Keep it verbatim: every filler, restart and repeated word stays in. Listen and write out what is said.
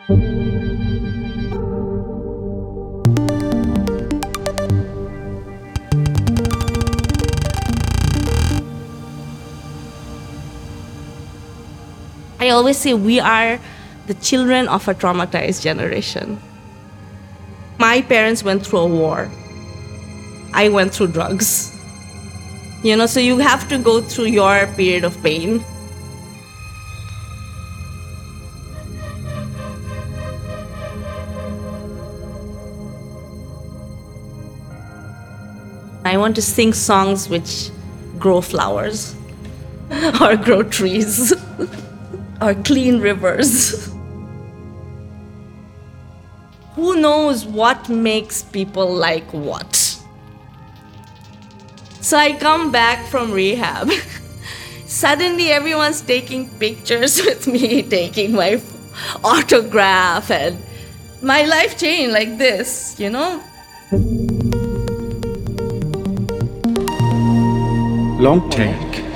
I always say we are the children of a traumatized generation. My parents went through a war. I went through drugs. You know, so you have to go through your period of pain. I want to sing songs which grow flowers or grow trees or clean rivers. Who knows what makes people like what? So I come back from rehab. Suddenly everyone's taking pictures with me, taking my autograph, and my life changed like this, you know? Long take.